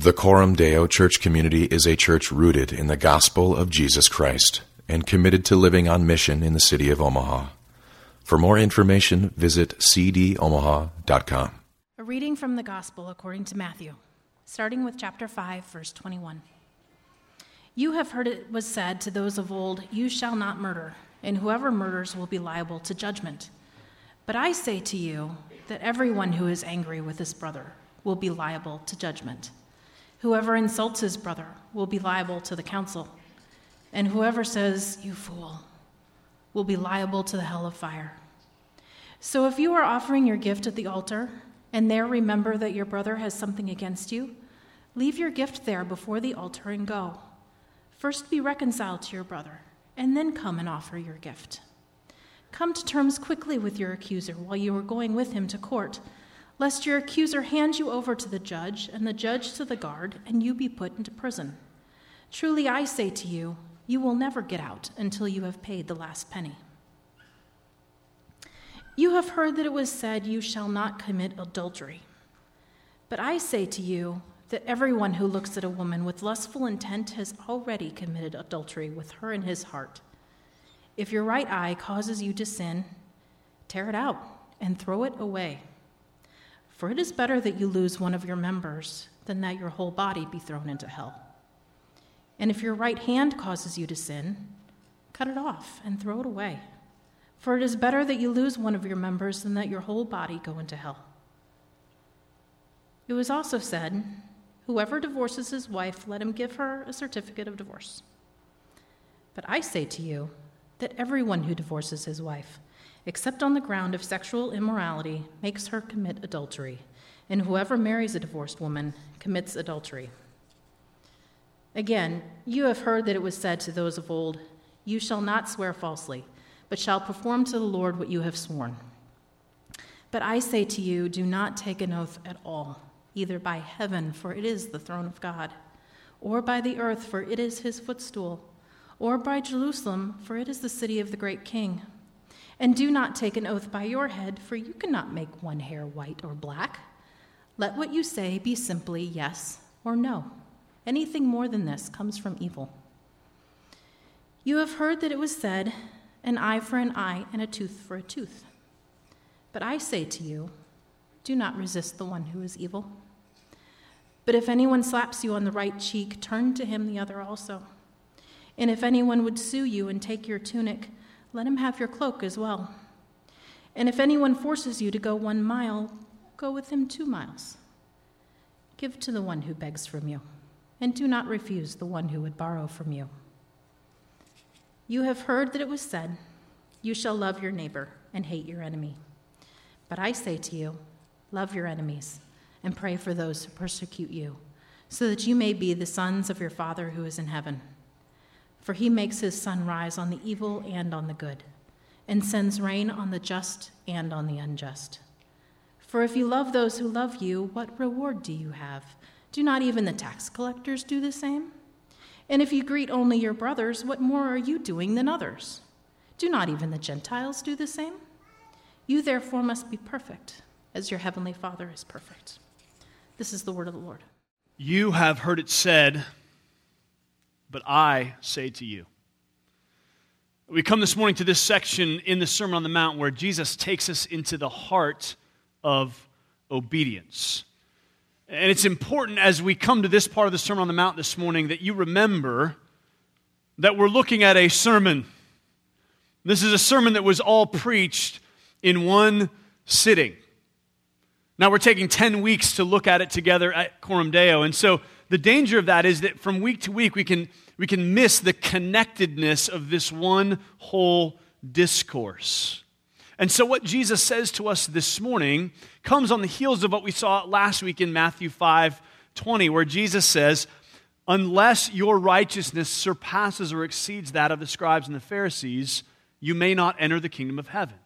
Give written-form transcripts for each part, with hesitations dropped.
The Coram Deo Church community is a church rooted in the gospel of Jesus Christ and committed to living on mission in the city of Omaha. For more information, visit cdomaha.com. A reading from the Gospel according to Matthew, starting with chapter 5, verse 21. You have heard it was said to those of old, "You shall not murder, and whoever murders will be liable to judgment." But I say to you that everyone who is angry with his brother will be liable to judgment. Whoever insults his brother will be liable to the council, and whoever says, "You fool," will be liable to the hell of fire. So if you are offering your gift at the altar, and there remember that your brother has something against you, leave your gift there before the altar and go. First be reconciled to your brother, and then come and offer your gift. Come to terms quickly with your accuser while you are going with him to court, lest your accuser hand you over to the judge, and the judge to the guard, and you be put into prison. Truly I say to you, you will never get out until you have paid the last penny. You have heard that it was said, "You shall not commit adultery." But I say to you that everyone who looks at a woman with lustful intent has already committed adultery with her in his heart. If your right eye causes you to sin, tear it out and throw it away. For it is better that you lose one of your members than that your whole body be thrown into hell. And if your right hand causes you to sin, cut it off and throw it away. For it is better that you lose one of your members than that your whole body go into hell. It was also said, "Whoever divorces his wife, let him give her a certificate of divorce." But I say to you that everyone who divorces his wife, except on the ground of sexual immorality, makes her commit adultery, and whoever marries a divorced woman commits adultery. Again, you have heard that it was said to those of old, "You shall not swear falsely, but shall perform to the Lord what you have sworn." But I say to you, do not take an oath at all, either by heaven, for it is the throne of God, or by the earth, for it is his footstool, or by Jerusalem, for it is the city of the great king. And do not take an oath by your head, for you cannot make one hair white or black. Let what you say be simply yes or no. Anything more than this comes from evil. You have heard that it was said, "An eye for an eye and a tooth for a tooth." But I say to you, do not resist the one who is evil. But if anyone slaps you on the right cheek, turn to him the other also. And if anyone would sue you and take your tunic, let him have your cloak as well. And if anyone forces you to go 1 mile, go with him 2 miles. Give to the one who begs from you, and do not refuse the one who would borrow from you. You have heard that it was said, "You shall love your neighbor and hate your enemy." But I say to you, love your enemies and pray for those who persecute you, so that you may be the sons of your Father who is in heaven. For he makes his sun rise on the evil and on the good, and sends rain on the just and on the unjust. For if you love those who love you, what reward do you have? Do not even the tax collectors do the same? And if you greet only your brothers, what more are you doing than others? Do not even the Gentiles do the same? You therefore must be perfect, as your heavenly Father is perfect. This is the word of the Lord. You have heard it said, but I say to you. We come this morning to this section in the Sermon on the Mount where Jesus takes us into the heart of obedience. And it's important as we come to this part of the Sermon on the Mount this morning that you remember that we're looking at a sermon. This is a sermon that was all preached in one sitting. Now we're taking 10 weeks to look at it together at Coram Deo, and so the danger of that is that from week to week we can miss the connectedness of this one whole discourse. And so what Jesus says to us this morning comes on the heels of what we saw last week in Matthew 5:20, where Jesus says, "Unless your righteousness surpasses or exceeds that of the scribes and the Pharisees, you may not enter the kingdom of heaven."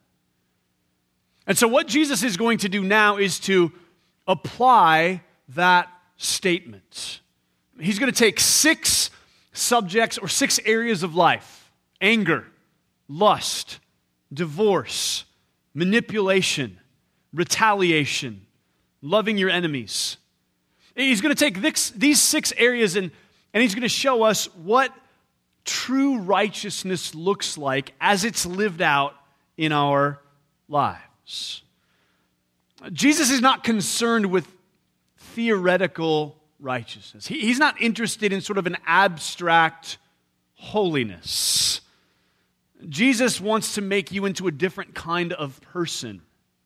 And so what Jesus is going to do now is to apply that statement. He's going to take 6 subjects or 6 areas of life: anger, lust, divorce, manipulation, retaliation, loving your enemies. He's going to take these 6 areas and he's going to show us what true righteousness looks like as it's lived out in our lives. Jesus is not concerned with theoretical righteousness. He's not interested in sort of an abstract holiness. Jesus wants to make you into a different kind of person.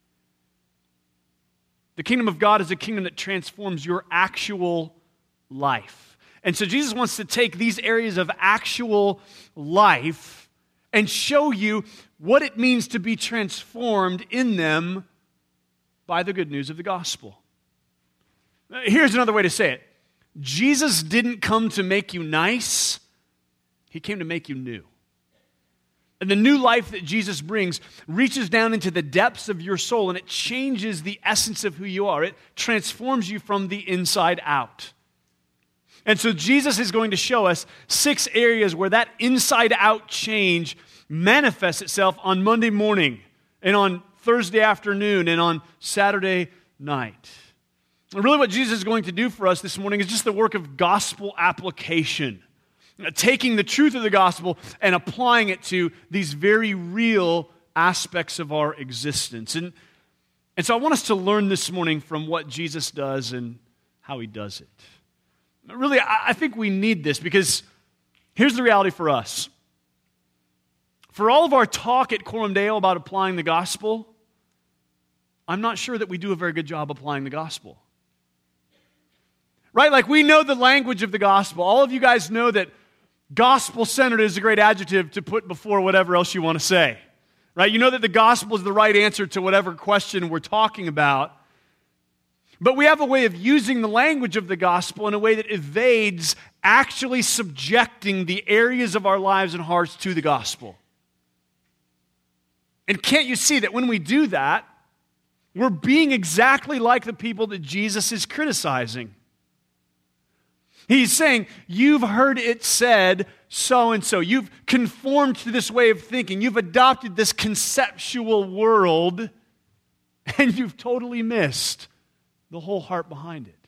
The kingdom of God is a kingdom that transforms your actual life. And so Jesus wants to take these areas of actual life and show you what it means to be transformed in them by the good news of the gospel. Here's another way to say it. Jesus didn't come to make you nice. He came to make you new. And the new life that Jesus brings reaches down into the depths of your soul, and it changes the essence of who you are. It transforms you from the inside out. And so Jesus is going to show us 6 areas where that inside-out change manifests itself on Monday morning and on Thursday afternoon and on Saturday night. And really what Jesus is going to do for us this morning is just the work of gospel application. Taking the truth of the gospel and applying it to these very real aspects of our existence. And so I want us to learn this morning from what Jesus does and how he does it. Really, I think we need this because here's the reality for us. For all of our talk at Coram Deo about applying the gospel, I'm not sure that we do a very good job applying the gospel. Right? Like we know the language of the gospel. All of you guys know that gospel-centered is a great adjective to put before whatever else you want to say. Right? You know that the gospel is the right answer to whatever question we're talking about. But we have a way of using the language of the gospel in a way that evades actually subjecting the areas of our lives and hearts to the gospel. And can't you see that when we do that, we're being exactly like the people that Jesus is criticizing? He's saying, you've heard it said so and so. You've conformed to this way of thinking. You've adopted this conceptual world, and you've totally missed the whole heart behind it.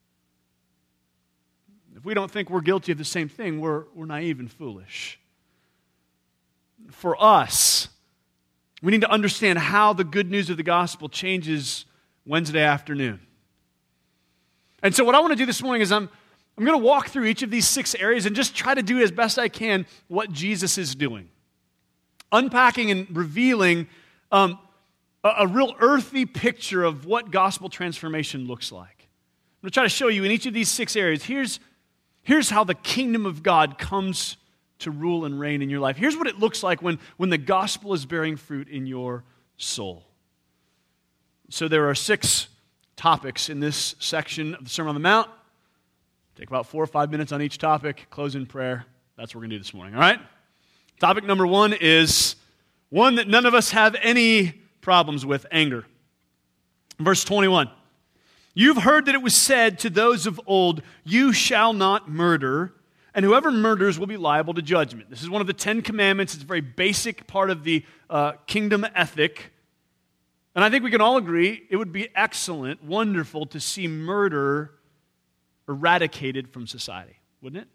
If we don't think we're guilty of the same thing, we're naive and foolish. For us, we need to understand how the good news of the gospel changes Wednesday afternoon. And so what I want to do this morning is I'm going to walk through each of these 6 areas and just try to do as best I can what Jesus is doing. Unpacking and revealing a real earthy picture of what gospel transformation looks like. I'm going to try to show you in each of these 6 areas, here's how the kingdom of God comes to rule and reign in your life. Here's what it looks like when the gospel is bearing fruit in your soul. So there are 6 topics in this section of the Sermon on the Mount. Take about 4 or 5 minutes on each topic, close in prayer. That's what we're going to do this morning, all right? Topic number 1 is one that none of us have any problems with, anger. Verse 21, you've heard that it was said to those of old, you shall not murder, and whoever murders will be liable to judgment. This is one of the 10 commandments. It's a very basic part of the kingdom ethic. And I think we can all agree it would be excellent, wonderful to see murder eradicated from society, wouldn't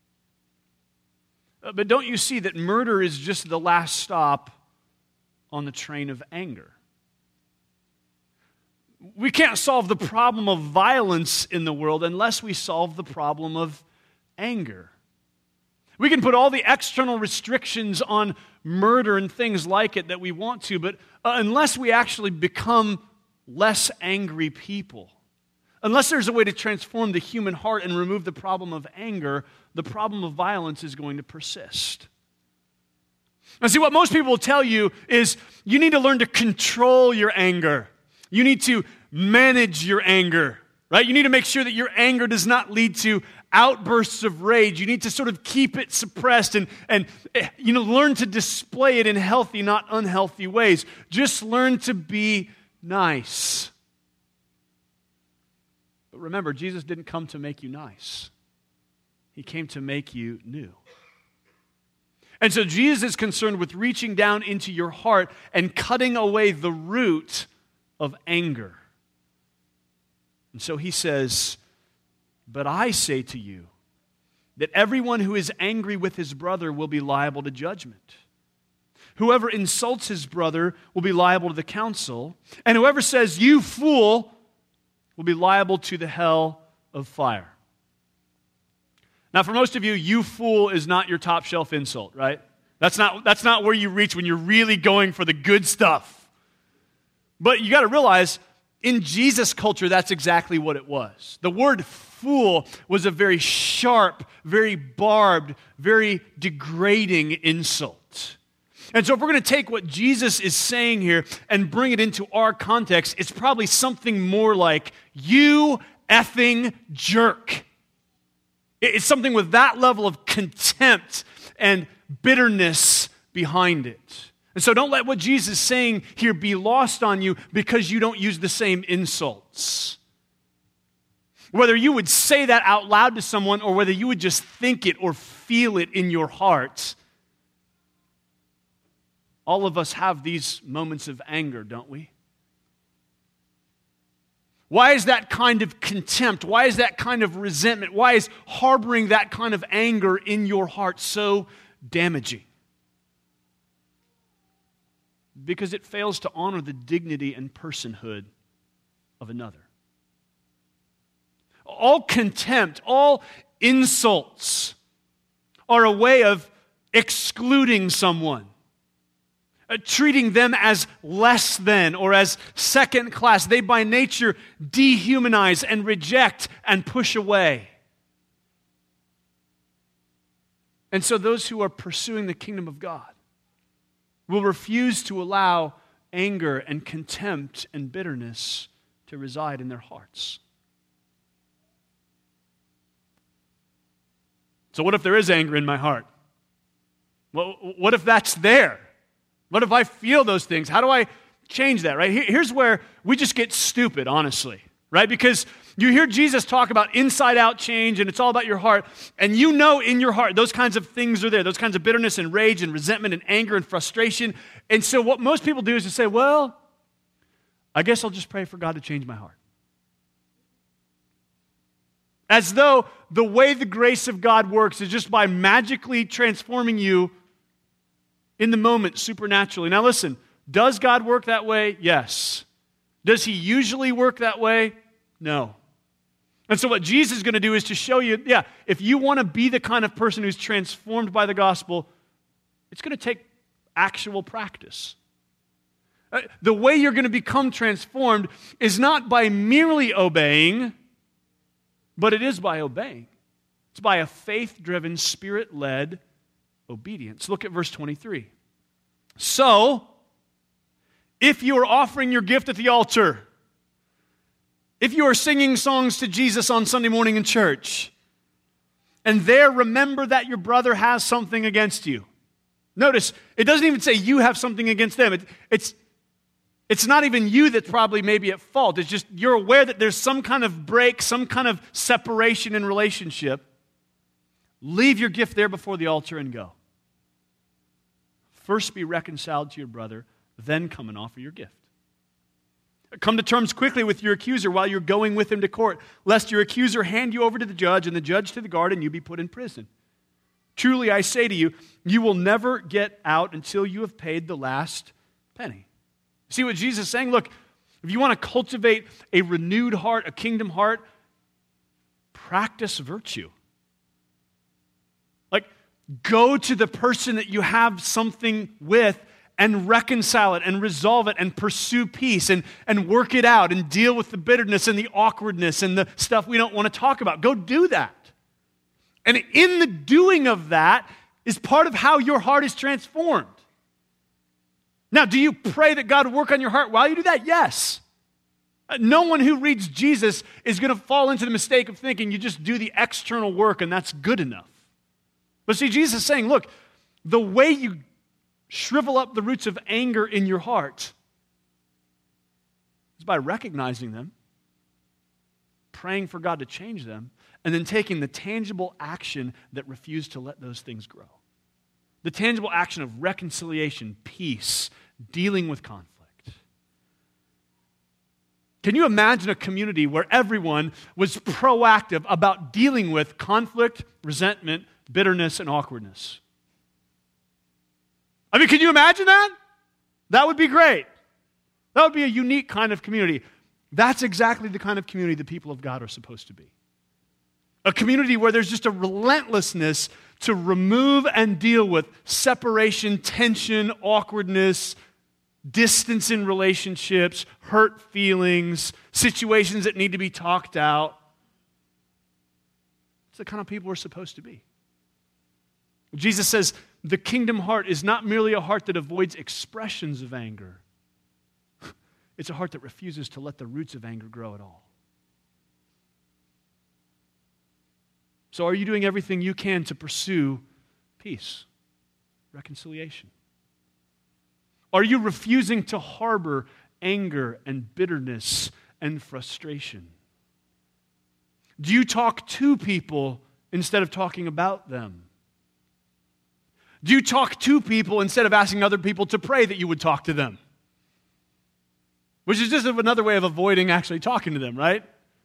it? But don't you see that murder is just the last stop on the train of anger? We can't solve the problem of violence in the world unless we solve the problem of anger. We can put all the external restrictions on murder and things like it that we want to, but unless we actually become less angry people, unless there's a way to transform the human heart and remove the problem of anger, the problem of violence is going to persist. Now, see, what most people will tell you is you need to learn to control your anger. You need to manage your anger, right? You need to make sure that your anger does not lead to outbursts of rage. You need to sort of keep it suppressed and learn to display it in healthy, not unhealthy ways. Just learn to be nice. But remember, Jesus didn't come to make you nice. He came to make you new. And so Jesus is concerned with reaching down into your heart and cutting away the root of anger. And so he says, But I say to you that everyone who is angry with his brother will be liable to judgment. Whoever insults his brother will be liable to the council, and whoever says, 'You fool,' will be liable to the hell of fire." Now, for most of you, "you fool" is not your top shelf insult, right? That's not where you reach when you're really going for the good stuff. But you got to realize, in Jesus' culture, that's exactly what it was. The word fool was a very sharp, very barbed, very degrading insult. And so if we're going to take what Jesus is saying here and bring it into our context, it's probably something more like, "You effing jerk." It's something with that level of contempt and bitterness behind it. And so don't let what Jesus is saying here be lost on you because you don't use the same insults. Whether you would say that out loud to someone or whether you would just think it or feel it in your heart, all of us have these moments of anger, don't we? Why is that kind of contempt? Why is that kind of resentment? Why is harboring that kind of anger in your heart so damaging? Because it fails to honor the dignity and personhood of another. All contempt, all insults are a way of excluding someone, treating them as less than or as second class. They by nature dehumanize and reject and push away. And so those who are pursuing the kingdom of God will refuse to allow anger and contempt and bitterness to reside in their hearts. So what if there is anger in my heart? Well, what if that's there? What if I feel those things? How do I change that, right? Here's where we just get stupid, honestly, right? Because you hear Jesus talk about inside-out change, and it's all about your heart, and you know in your heart those kinds of things are there, those kinds of bitterness and rage and resentment and anger and frustration. And so what most people do is to say, well, I guess I'll just pray for God to change my heart. As though the way the grace of God works is just by magically transforming you in the moment supernaturally. Now listen, does God work that way? Yes. Does He usually work that way? No. And so what Jesus is going to do is to show you, if you want to be the kind of person who's transformed by the gospel, it's going to take actual practice. The way you're going to become transformed is not by merely obeying, but it is by obeying. It's by a faith-driven, Spirit-led obedience. Look at verse 23. So, if you are offering your gift at the altar, if you are singing songs to Jesus on Sunday morning in church, and there remember that your brother has something against you. Notice, it doesn't even say you have something against them. It's not even you that's probably maybe at fault. It's just you're aware that there's some kind of break, some kind of separation in relationship. Leave your gift there before the altar and go. First be reconciled to your brother, then come and offer your gift. Come to terms quickly with your accuser while you're going with him to court, lest your accuser hand you over to the judge and the judge to the guard and you be put in prison. Truly I say to you, you will never get out until you have paid the last penny. See what Jesus is saying? Look, if you want to cultivate a renewed heart, a kingdom heart, practice virtue. Like, go to the person that you have something with and reconcile it and resolve it and pursue peace and work it out and deal with the bitterness and the awkwardness and the stuff we don't want to talk about. Go do that. And in the doing of that is part of how your heart is transformed. Now, do you pray that God will work on your heart while you do that? Yes. No one who reads Jesus is going to fall into the mistake of thinking you just do the external work and that's good enough. But see, Jesus is saying, look, the way you shrivel up the roots of anger in your heart is by recognizing them, praying for God to change them, and then taking the tangible action that refused to let those things grow. The tangible action of reconciliation, peace, dealing with conflict. Can you imagine a community where everyone was proactive about dealing with conflict, resentment, bitterness, and awkwardness? I mean, can you imagine that? That would be great. That would be a unique kind of community. That's exactly the kind of community the people of God are supposed to be. A community where there's just a relentlessness to remove and deal with separation, tension, awkwardness, distance in relationships, hurt feelings, situations that need to be talked out. It's the kind of people we're supposed to be. Jesus says the kingdom heart is not merely a heart that avoids expressions of anger. It's a heart that refuses to let the roots of anger grow at all. So are you doing everything you can to pursue peace, reconciliation? Are you refusing to harbor anger and bitterness and frustration? Do you talk to people instead of talking about them? Do you talk to people instead of asking other people to pray that you would talk to them? Which is just another way of avoiding actually talking to them, right?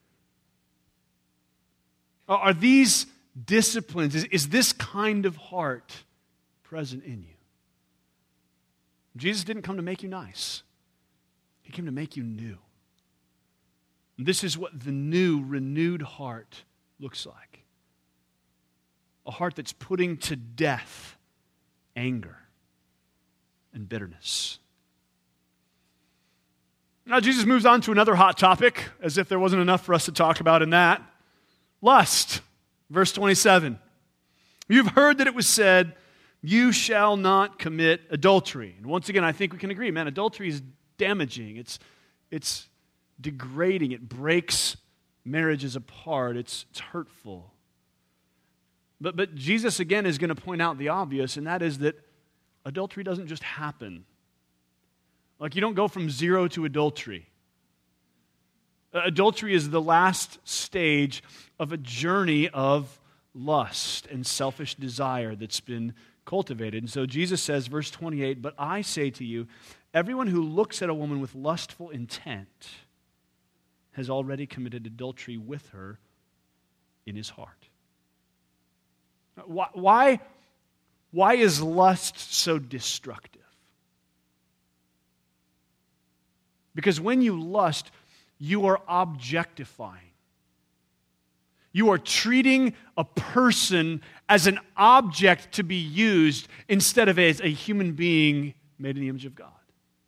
Are these disciplines, is this kind of heart present in you? Jesus didn't come to make you nice. He came to make you new. And this is what the new, renewed heart looks like. A heart that's putting to death anger and bitterness. Now Jesus moves on to another hot topic, as if there wasn't enough for us to talk about in that. Lust. Verse 27. You've heard that it was said, you shall not commit adultery. And once again, I think we can agree, man, adultery is damaging. It's degrading. It breaks marriages apart. It's hurtful. But Jesus, again, is going to point out the obvious, and that is that adultery doesn't just happen. Like, you don't go from zero to adultery. Adultery is the last stage of a journey of lust and selfish desire that's been cultivated. And so Jesus says, verse 28, but I say to you, everyone who looks at a woman with lustful intent has already committed adultery with her in his heart. Why is lust so destructive? Because when you lust, you are objectifying. You are treating a person as an object to be used instead of as a human being made in the image of God.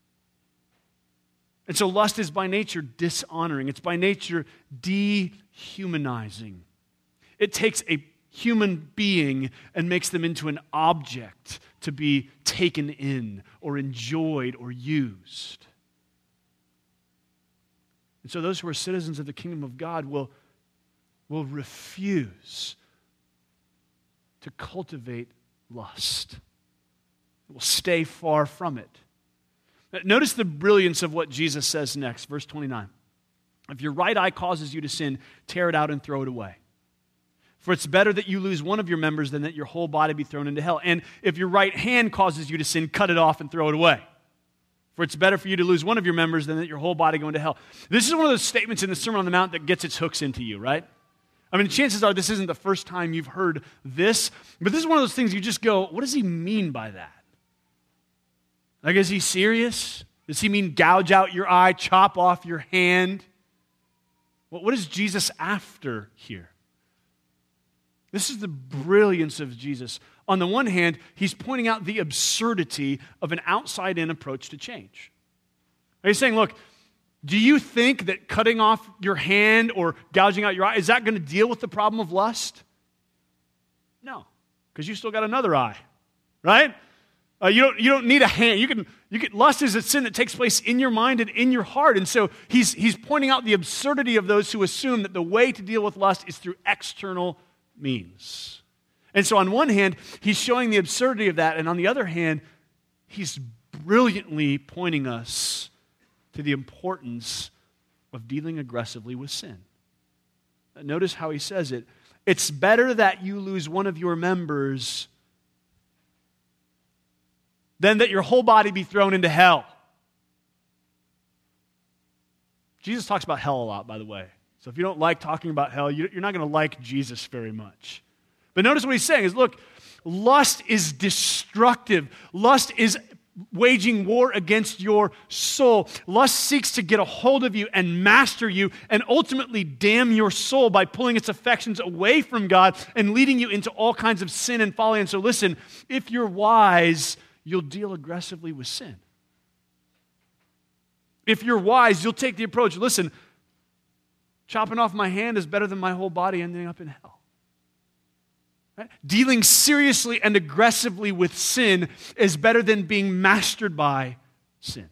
And so lust is by nature dishonoring. It's by nature dehumanizing. It takes a human being and makes them into an object to be taken in or enjoyed or used. And so those who are citizens of the kingdom of God will refuse to cultivate lust. Will stay far from it. Notice the brilliance of what Jesus says next, verse 29. If your right eye causes you to sin, tear it out and throw it away. For it's better that you lose one of your members than that your whole body be thrown into hell. And if your right hand causes you to sin, cut it off and throw it away. For it's better for you to lose one of your members than that your whole body go into hell. This is one of those statements in the Sermon on the Mount that gets its hooks into you, right? I mean, chances are this isn't the first time you've heard this, but this is one of those things you just go, what does he mean by that? Like, is he serious? Does he mean gouge out your eye, chop off your hand? What is Jesus after here? This is the brilliance of Jesus. On the one hand, he's pointing out the absurdity of an outside-in approach to change. He's saying, look, do you think that cutting off your hand or gouging out your eye, is that going to deal with the problem of lust? No, because you still got another eye, right? You don't need a hand. You can lust is a sin that takes place in your mind and in your heart. And so he's pointing out the absurdity of those who assume that the way to deal with lust is through external means. And so on one hand, he's showing the absurdity of that, and on the other hand, he's brilliantly pointing us to the importance of dealing aggressively with sin. Notice how he says it. It's better that you lose one of your members than that your whole body be thrown into hell. Jesus talks about hell a lot, by the way. So if you don't like talking about hell, you're not going to like Jesus very much. But notice what he's saying is, look, lust is destructive. Lust is waging war against your soul. Lust seeks to get a hold of you and master you and ultimately damn your soul by pulling its affections away from God and leading you into all kinds of sin and folly. And so listen, if you're wise, you'll deal aggressively with sin. If you're wise, you'll take the approach, listen, chopping off my hand is better than my whole body ending up in hell. Right? Dealing seriously and aggressively with sin is better than being mastered by sin.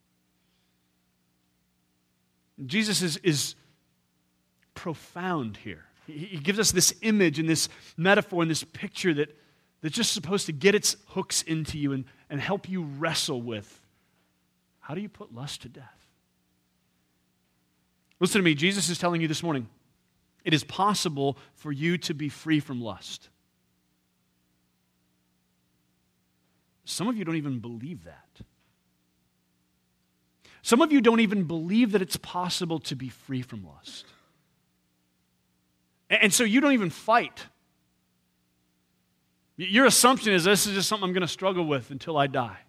Jesus is profound here. He gives us this image and this metaphor and this picture that's just supposed to get its hooks into you and help you wrestle with, how do you put lust to death? Listen to me, Jesus is telling you this morning, it is possible for you to be free from lust. Some of you don't even believe that. Some of you don't even believe that it's possible to be free from lust. And so you don't even fight. Your assumption is this is just something I'm going to struggle with until I die.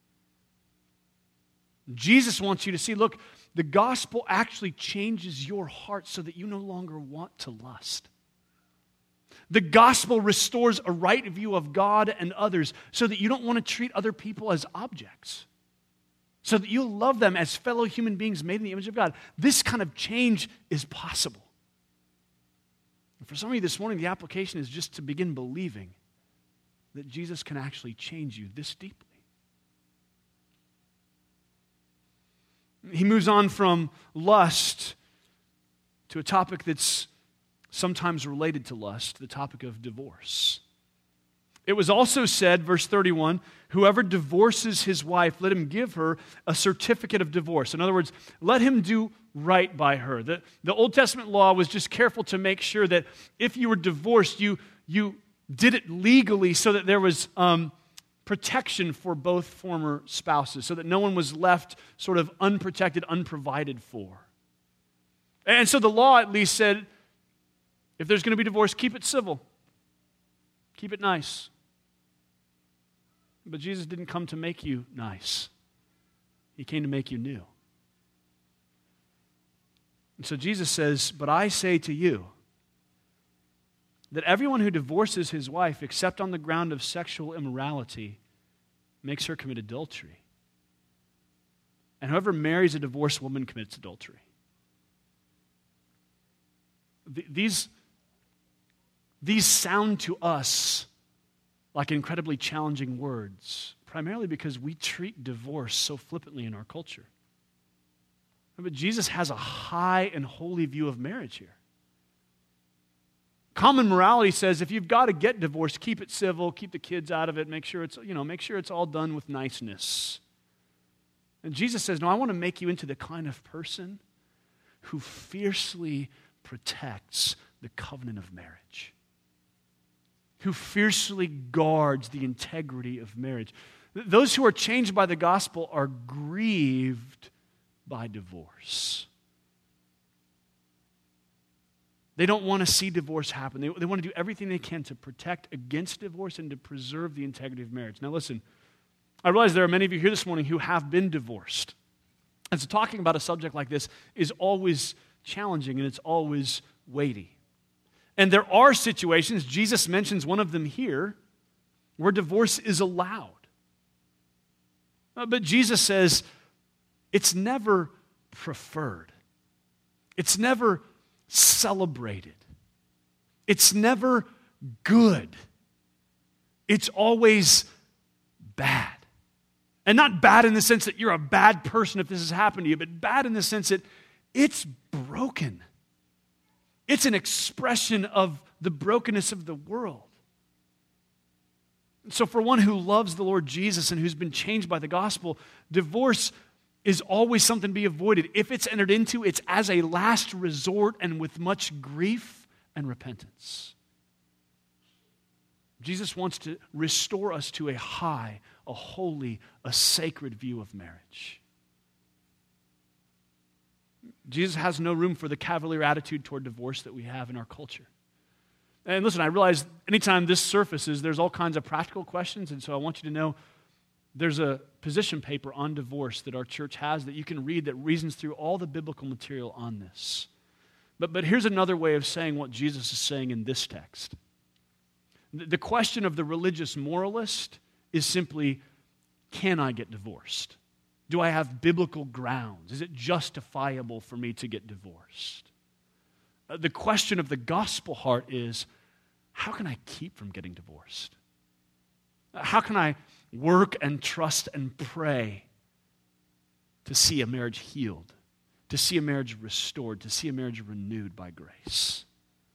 Jesus wants you to see, look, the gospel actually changes your heart so that you no longer want to lust. The gospel restores a right view of God and others so that you don't want to treat other people as objects, so that you love them as fellow human beings made in the image of God. This kind of change is possible. And for some of you this morning, the application is just to begin believing that Jesus can actually change you this deeply. He moves on from lust to a topic that's sometimes related to lust, the topic of divorce. It was also said, verse 31, whoever divorces his wife, let him give her a certificate of divorce. In other words, let him do right by her. The Old Testament law was just careful to make sure that if you were divorced, you did it legally so that there was protection for both former spouses, so that no one was left sort of unprotected, unprovided for. And so the law at least said, if there's going to be divorce, keep it civil. Keep it nice. But Jesus didn't come to make you nice. He came to make you new. And so Jesus says, but I say to you that everyone who divorces his wife except on the ground of sexual immorality makes her commit adultery. And whoever marries a divorced woman commits adultery. These sound to us like incredibly challenging words, primarily because we treat divorce so flippantly in our culture. But Jesus has a high and holy view of marriage here. Common morality says if you've got to get divorced, keep it civil, keep the kids out of it, make sure it's all done with niceness. And Jesus says, no, I want to make you into the kind of person who fiercely protects the covenant of marriage, who fiercely guards the integrity of marriage. Those who are changed by the gospel are grieved by divorce. They don't want to see divorce happen. They want to do everything they can to protect against divorce and to preserve the integrity of marriage. Now listen, I realize there are many of you here this morning who have been divorced. And so talking about a subject like this is always challenging and it's always weighty. And there are situations, Jesus mentions one of them here, where divorce is allowed. But Jesus says it's never preferred. It's never celebrated. It's never good. It's always bad. And not bad in the sense that you're a bad person if this has happened to you, but bad in the sense that it's broken. It's an expression of the brokenness of the world. So for one who loves the Lord Jesus and who's been changed by the gospel, divorce is always something to be avoided. If it's entered into, it's as a last resort and with much grief and repentance. Jesus wants to restore us to a high, a holy, a sacred view of marriage. Jesus has no room for the cavalier attitude toward divorce that we have in our culture. And listen, I realize anytime this surfaces, there's all kinds of practical questions, and so I want you to know there's a position paper on divorce that our church has that you can read that reasons through all the biblical material on this. But here's another way of saying what Jesus is saying in this text. The question of the religious moralist is simply, can I get divorced? Do I have biblical grounds? Is it justifiable for me to get divorced? The question of the gospel heart is, how can I keep from getting divorced? How can I work and trust and pray to see a marriage healed, to see a marriage restored, to see a marriage renewed by grace?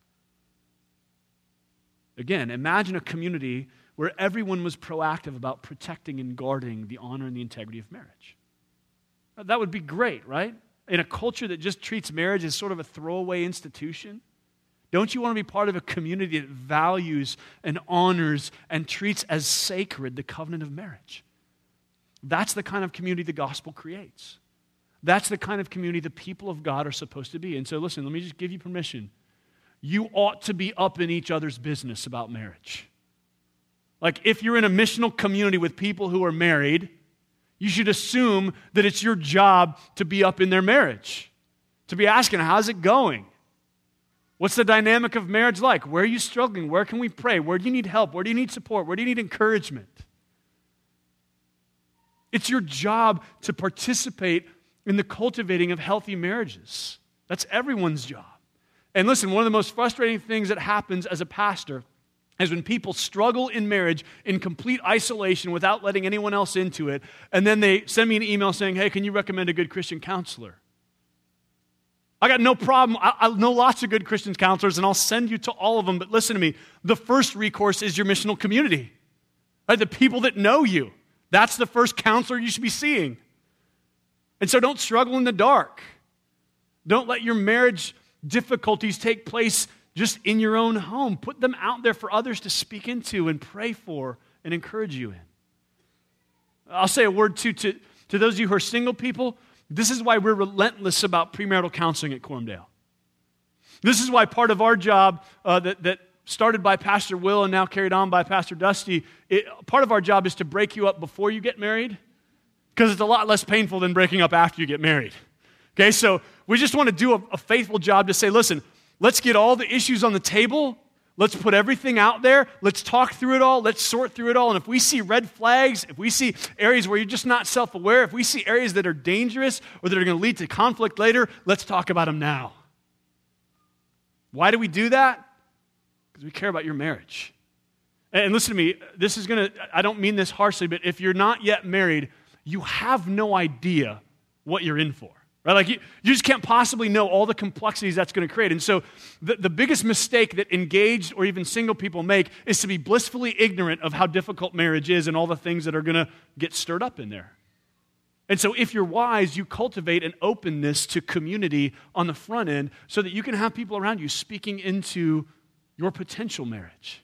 Again, imagine a community where everyone was proactive about protecting and guarding the honor and the integrity of marriage. That would be great, right? In a culture that just treats marriage as sort of a throwaway institution, don't you want to be part of a community that values and honors and treats as sacred the covenant of marriage? That's the kind of community the gospel creates. That's the kind of community the people of God are supposed to be. And so listen, let me just give you permission. You ought to be up in each other's business about marriage. Like if you're in a missional community with people who are married, you should assume that it's your job to be up in their marriage, to be asking, how's it going? What's the dynamic of marriage like? Where are you struggling? Where can we pray? Where do you need help? Where do you need support? Where do you need encouragement? It's your job to participate in the cultivating of healthy marriages. That's everyone's job. And listen, one of the most frustrating things that happens as a pastor is when people struggle in marriage in complete isolation without letting anyone else into it, and then they send me an email saying, hey, can you recommend a good Christian counselor? I got no problem. I know lots of good Christian counselors, and I'll send you to all of them, but listen to me. The first recourse is your missional community, right? The people that know you. That's the first counselor you should be seeing. And so don't struggle in the dark. Don't let your marriage difficulties take place just in your own home. Put them out there for others to speak into and pray for and encourage you in. I'll say a word too to those of you who are single people. This is why we're relentless about premarital counseling at Cormdale. This is why part of our job that started by Pastor Will and now carried on by Pastor Dusty, part of our job is to break you up before you get married, because it's a lot less painful than breaking up after you get married. Okay, so we just want to do a faithful job to say, listen, let's get all the issues on the table. Let's put everything out there. Let's talk through it all. Let's sort through it all. And if we see red flags, if we see areas where you're just not self-aware, if we see areas that are dangerous or that are going to lead to conflict later, let's talk about them now. Why do we do that? Because we care about your marriage. And listen to me, I don't mean this harshly, but if you're not yet married, you have no idea what you're in for. Right? Like you just can't possibly know all the complexities that's going to create. And so the biggest mistake that engaged or even single people make is to be blissfully ignorant of how difficult marriage is and all the things that are going to get stirred up in there. And so if you're wise, you cultivate an openness to community on the front end so that you can have people around you speaking into your potential marriage.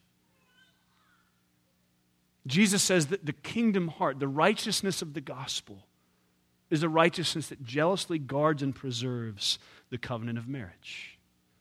Jesus says that the kingdom heart, the righteousness of the gospel, is a righteousness that jealously guards and preserves the covenant of marriage.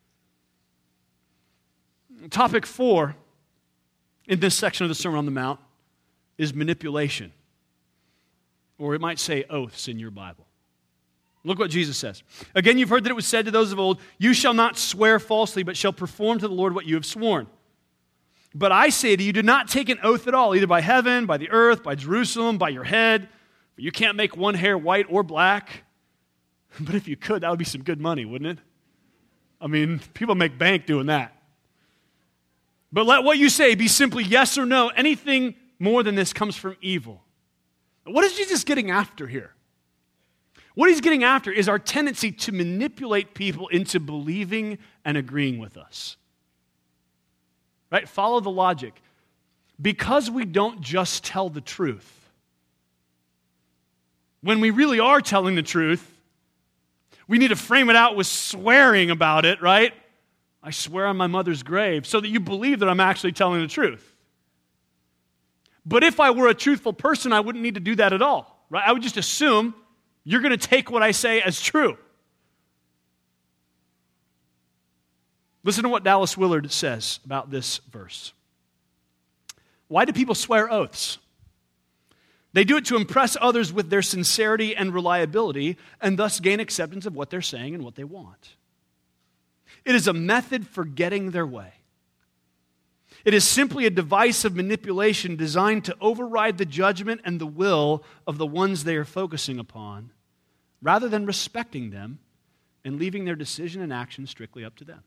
Topic 4 in this section of the Sermon on the Mount is manipulation, or it might say oaths in your Bible. Look what Jesus says. Again, you've heard that it was said to those of old, you shall not swear falsely, but shall perform to the Lord what you have sworn. But I say to you, do not take an oath at all, either by heaven, by the earth, by Jerusalem, by your head. For you can't make one hair white or black. But if you could, that would be some good money, wouldn't it? I mean, people make bank doing that. But let what you say be simply yes or no. Anything more than this comes from evil. What is Jesus getting after here? What he's getting after is our tendency to manipulate people into believing and agreeing with us. Right? Follow the logic. Because we don't just tell the truth, when we really are telling the truth, we need to frame it out with swearing about it, right? I swear on my mother's grave, so that you believe that I'm actually telling the truth. But if I were a truthful person, I wouldn't need to do that at all, right? I would just assume you're going to take what I say as true. Listen to what Dallas Willard says about this verse. Why do people swear oaths? They do it to impress others with their sincerity and reliability and thus gain acceptance of what they're saying and what they want. It is a method for getting their way. It is simply a device of manipulation designed to override the judgment and the will of the ones they are focusing upon, rather than respecting them and leaving their decision and action strictly up to them.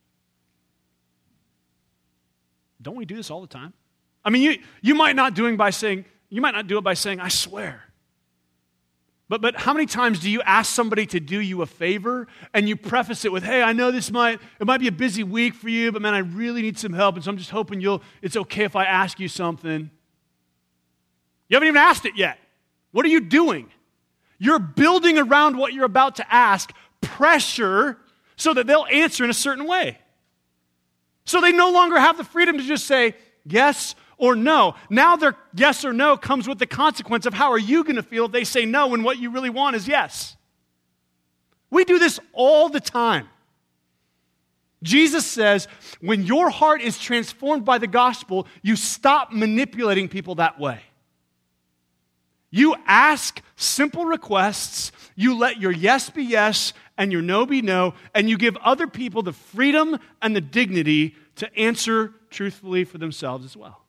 Don't we do this all the time? I mean, you might not do it by saying, I swear. But how many times do you ask somebody to do you a favor and you preface it with, hey, I know it might be a busy week for you, but man, I really need some help, and so I'm just hoping it's okay if I ask you something. You haven't even asked it yet. What are you doing? You're building around what you're about to ask pressure so that they'll answer in a certain way. So they no longer have the freedom to just say yes or no. Now their yes or no comes with the consequence of how are you going to feel if they say no when what you really want is yes. We do this all the time. Jesus says, when your heart is transformed by the gospel, you stop manipulating people that way. You ask simple requests, you let your yes be yes and your no be no, and you give other people the freedom and the dignity to answer truthfully for themselves as well.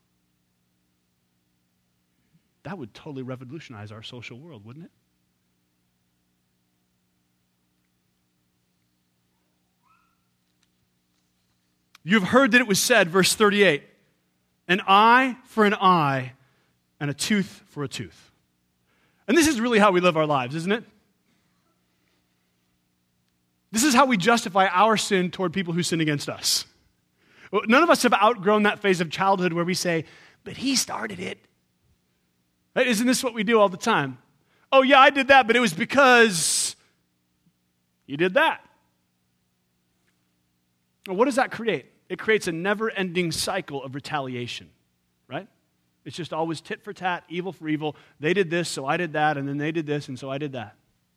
That would totally revolutionize our social world, wouldn't it? You've heard that it was said, verse 38, an eye for an eye and a tooth for a tooth. And this is really how we live our lives, isn't it? This is how we justify our sin toward people who sin against us. None of us have outgrown that phase of childhood where we say, but he started it. Right? Isn't this what we do all the time? Oh yeah, I did that, but it was because you did that. Well, what does that create? It creates a never-ending cycle of retaliation, right? It's just always tit for tat, evil for evil. They did this, so I did that, and then they did this, and so I did that.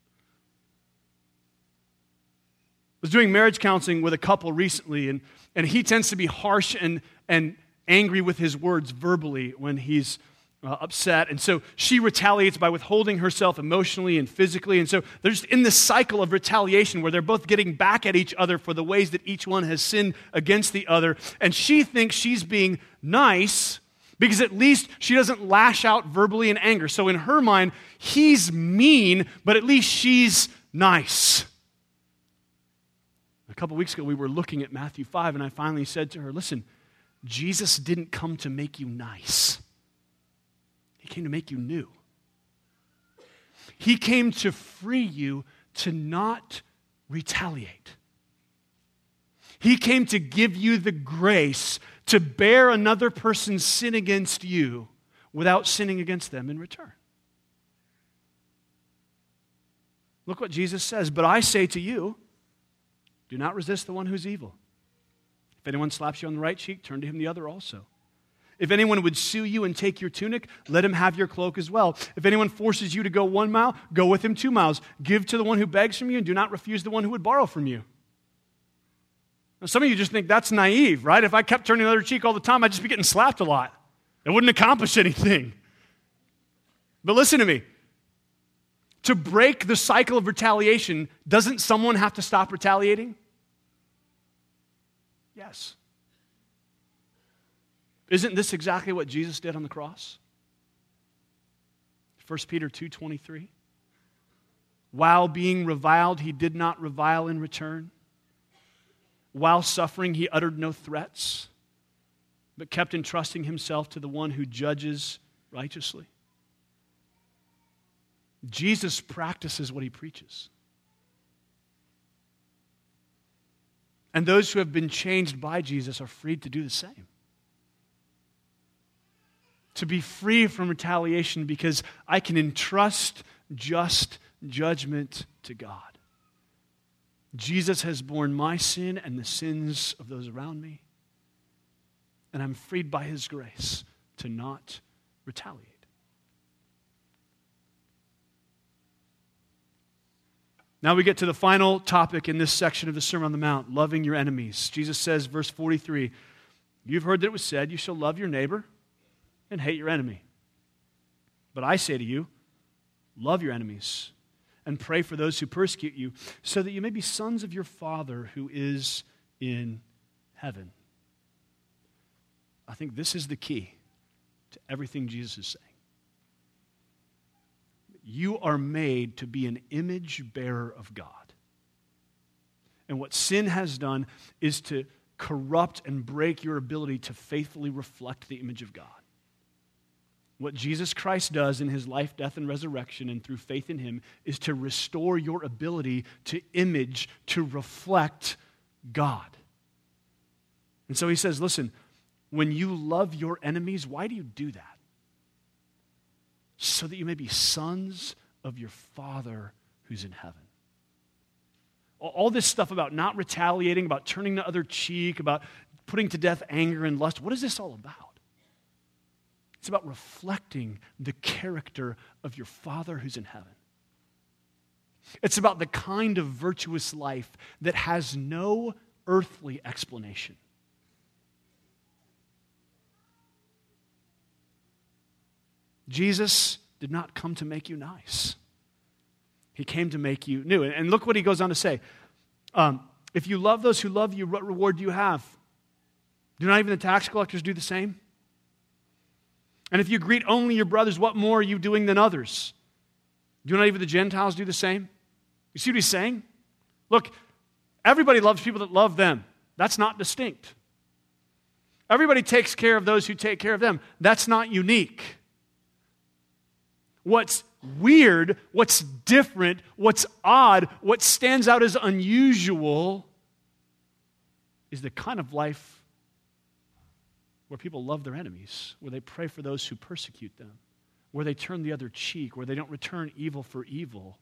I was doing marriage counseling with a couple recently, and he tends to be harsh and angry with his words verbally when he's upset. And so she retaliates by withholding herself emotionally and physically. And so they're just in this cycle of retaliation where they're both getting back at each other for the ways that each one has sinned against the other. And she thinks she's being nice because at least she doesn't lash out verbally in anger. So in her mind, he's mean, but at least she's nice. A couple weeks ago, we were looking at Matthew 5, and I finally said to her, listen, Jesus didn't come to make you nice. He came to make you new. He came to free you to not retaliate. He came to give you the grace to bear another person's sin against you without sinning against them in return. Look what Jesus says, but I say to you, do not resist the one who's evil. If anyone slaps you on the right cheek, turn to him the other also. If anyone would sue you and take your tunic, let him have your cloak as well. If anyone forces you to go 1 mile, go with him 2 miles. Give to the one who begs from you and do not refuse the one who would borrow from you. Now, some of you just think that's naive, right? If I kept turning the other cheek all the time, I'd just be getting slapped a lot. It wouldn't accomplish anything. But listen to me. To break the cycle of retaliation, doesn't someone have to stop retaliating? Yes. Isn't this exactly what Jesus did on the cross? 1 Peter 2:23. While being reviled, he did not revile in return. While suffering, he uttered no threats, but kept entrusting himself to the one who judges righteously. Jesus practices what he preaches. And those who have been changed by Jesus are freed to do the same. To be free from retaliation because I can entrust just judgment to God. Jesus has borne my sin and the sins of those around me, and I'm freed by his grace to not retaliate. Now we get to the final topic in this section of the Sermon on the Mount, loving your enemies. Jesus says, verse 43, you've heard that it was said, you shall love your neighbor and hate your enemy. But I say to you, love your enemies and pray for those who persecute you, so that you may be sons of your Father who is in heaven. I think this is the key to everything Jesus is saying. You are made to be an image bearer of God. And what sin has done is to corrupt and break your ability to faithfully reflect the image of God. What Jesus Christ does in his life, death, and resurrection, and through faith in him, is to restore your ability to image, to reflect God. And so he says, listen, when you love your enemies, why do you do that? So that you may be sons of your Father who's in heaven. All this stuff about not retaliating, about turning the other cheek, about putting to death anger and lust, what is this all about? It's about reflecting the character of your Father who's in heaven. It's about the kind of virtuous life that has no earthly explanation. Jesus did not come to make you nice. He came to make you new. And look what he goes on to say. If you love those who love you, what reward do you have? Do not even the tax collectors do the same? And if you greet only your brothers, what more are you doing than others? Do not even the Gentiles do the same? You see what he's saying? Look, everybody loves people that love them. That's not distinct. Everybody takes care of those who take care of them. That's not unique. What's weird, what's different, what's odd, what stands out as unusual is the kind of life where people love their enemies, where they pray for those who persecute them, where they turn the other cheek, where they don't return evil for evil.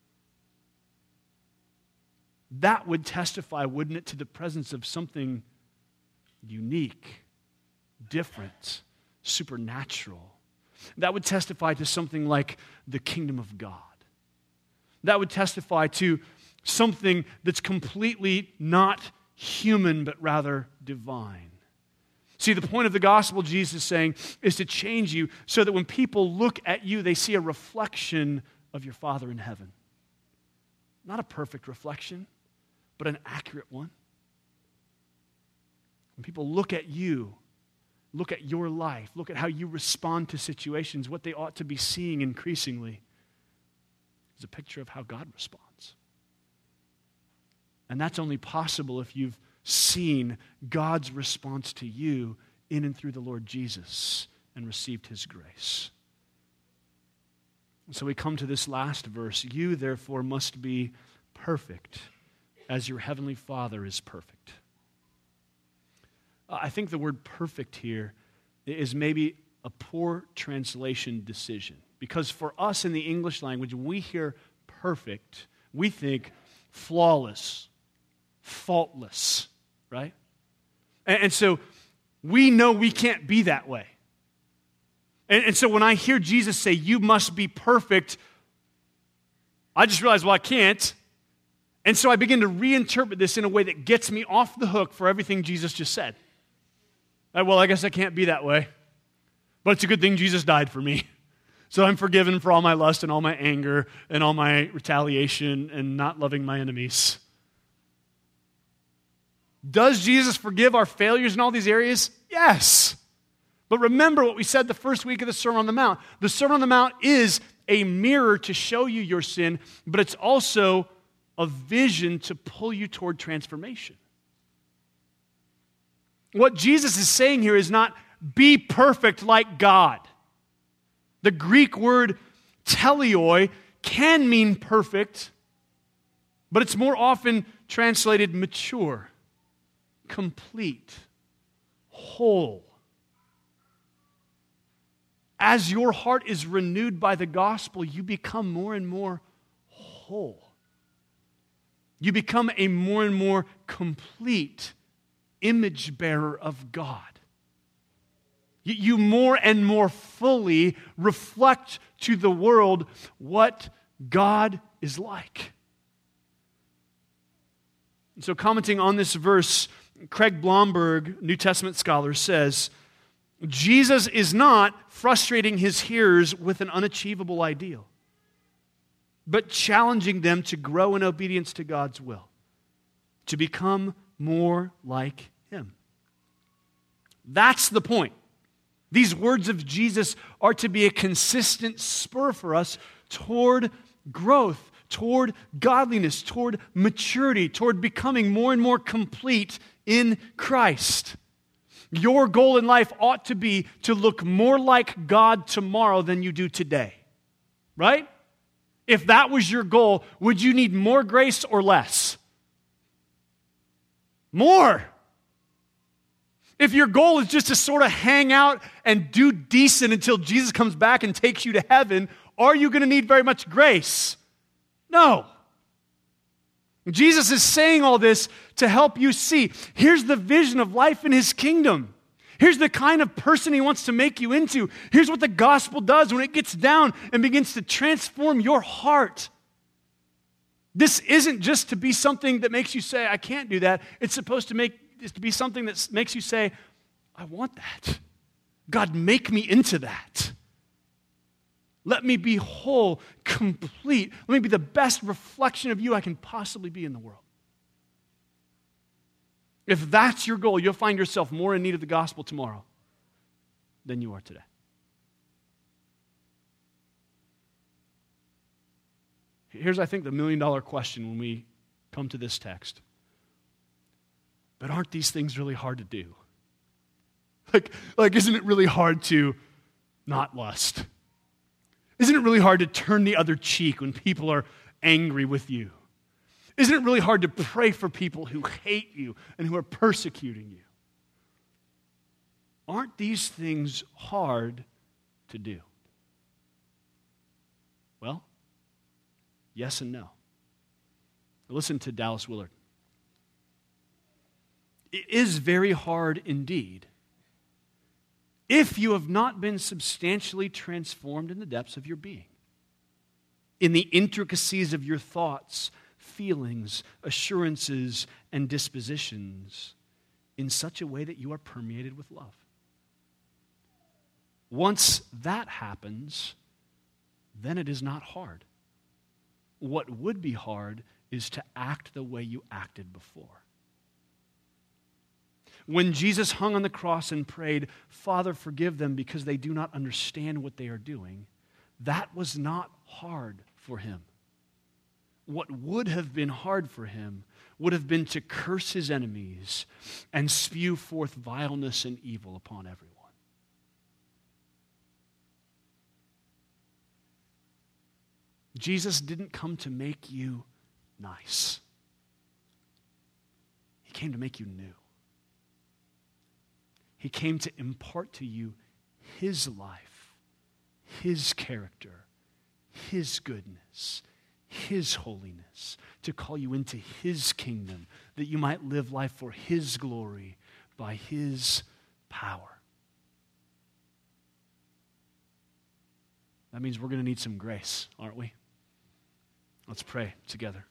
That would testify, wouldn't it, to the presence of something unique, different, supernatural. That would testify to something like the kingdom of God. That would testify to something that's completely not human, but rather divine. See, the point of the gospel, Jesus is saying, is to change you so that when people look at you, they see a reflection of your Father in heaven. Not a perfect reflection, but an accurate one. When people look at you, look at your life, look at how you respond to situations, what they ought to be seeing increasingly is a picture of how God responds. And that's only possible if you've seen God's response to you in and through the Lord Jesus and received his grace. And so we come to this last verse. You, therefore, must be perfect as your heavenly Father is perfect. I think the word perfect here is maybe a poor translation decision. Because for us in the English language, when we hear perfect, we think flawless, faultless, right? And so we know we can't be that way. And so when I hear Jesus say, you must be perfect, I just realize, well, I can't. And so I begin to reinterpret this in a way that gets me off the hook for everything Jesus just said. Well, I guess I can't be that way. But it's a good thing Jesus died for me. So I'm forgiven for all my lust and all my anger and all my retaliation and not loving my enemies. Does Jesus forgive our failures in all these areas? Yes. But remember what we said the first week of the Sermon on the Mount. The Sermon on the Mount is a mirror to show you your sin, but it's also a vision to pull you toward transformation. What Jesus is saying here is not be perfect like God. The Greek word teleoi can mean perfect, but it's more often translated mature, complete, whole. As your heart is renewed by the gospel, you become more and more whole. You become a more and more complete image bearer of God. You more and more fully reflect to the world what God is like. So commenting on this verse, Craig Blomberg, New Testament scholar, says, Jesus is not frustrating his hearers with an unachievable ideal, but challenging them to grow in obedience to God's will, to become more like him. That's the point. These words of Jesus are to be a consistent spur for us toward growth, toward godliness, toward maturity, toward becoming more and more complete in Christ. Your goal in life ought to be to look more like God tomorrow than you do today. Right? If that was your goal, would you need more grace or less? More. If your goal is just to sort of hang out and do decent until Jesus comes back and takes you to heaven, are you going to need very much grace? No. Jesus is saying all this to help you see. Here's the vision of life in his kingdom. Here's the kind of person he wants to make you into. Here's what the gospel does when it gets down and begins to transform your heart. This isn't just to be something that makes you say, I can't do that. It's supposed to be something that makes you say, I want that. God, make me into that. Let me be whole, complete. Let me be the best reflection of you I can possibly be in the world. If that's your goal, you'll find yourself more in need of the gospel tomorrow than you are today. Here's, I think, the million-dollar question when we come to this text. But aren't these things really hard to do? Like, isn't it really hard to not lust? Isn't it really hard to turn the other cheek when people are angry with you? Isn't it really hard to pray for people who hate you and who are persecuting you? Aren't these things hard to do? Well, yes and no. Listen to Dallas Willard. It is very hard indeed if you have not been substantially transformed in the depths of your being, in the intricacies of your thoughts, feelings, assurances, and dispositions, in such a way that you are permeated with love. Once that happens, then it is not hard. What would be hard is to act the way you acted before. When Jesus hung on the cross and prayed, Father, forgive them because they do not understand what they are doing, that was not hard for him. What would have been hard for him would have been to curse his enemies and spew forth vileness and evil upon everyone. Jesus didn't come to make you nice. He came to make you new. He came to impart to you his life, his character, his goodness, his holiness, to call you into his kingdom, that you might live life for his glory by his power. That means we're going to need some grace, aren't we? Let's pray together.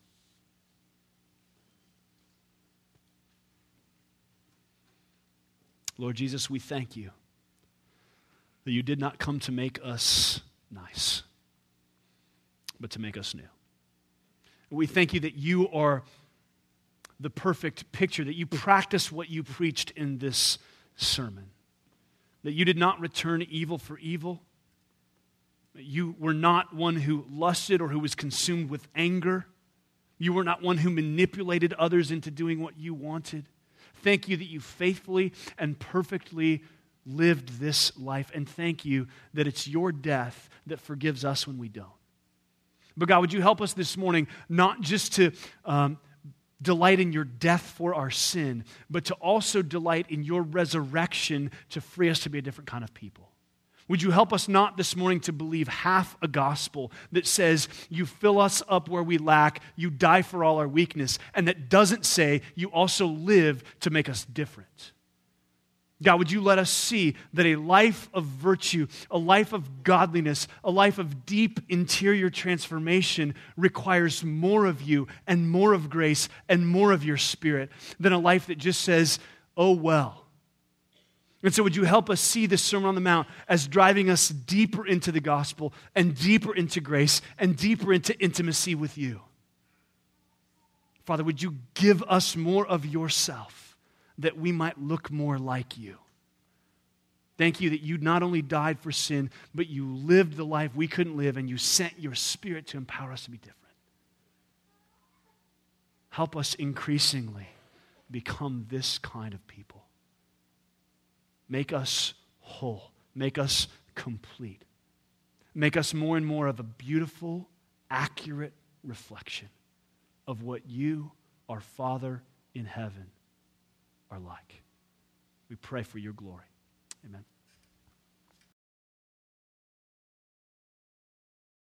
Lord Jesus, we thank you that you did not come to make us nice, but to make us new. We thank you that you are the perfect picture, that you practice what you preached in this sermon, that you did not return evil for evil, that you were not one who lusted or who was consumed with anger. You were not one who manipulated others into doing what you wanted. Thank you that you faithfully and perfectly lived this life, and thank you that it's your death that forgives us when we don't. But God, would you help us this morning not just to delight in your death for our sin, but to also delight in your resurrection to free us to be a different kind of people. Would you help us not this morning to believe half a gospel that says you fill us up where we lack, you die for all our weakness, and that doesn't say you also live to make us different. God, would you let us see that a life of virtue, a life of godliness, a life of deep interior transformation requires more of you and more of grace and more of your Spirit than a life that just says, oh well. And so would you help us see this Sermon on the Mount as driving us deeper into the gospel and deeper into grace and deeper into intimacy with you. Father, would you give us more of yourself that we might look more like you. Thank you that you not only died for sin, but you lived the life we couldn't live, and you sent your Spirit to empower us to be different. Help us increasingly become this kind of people. Make us whole. Make us complete. Make us more and more of a beautiful, accurate reflection of what you, our Father in heaven, are like. We pray for your glory. Amen.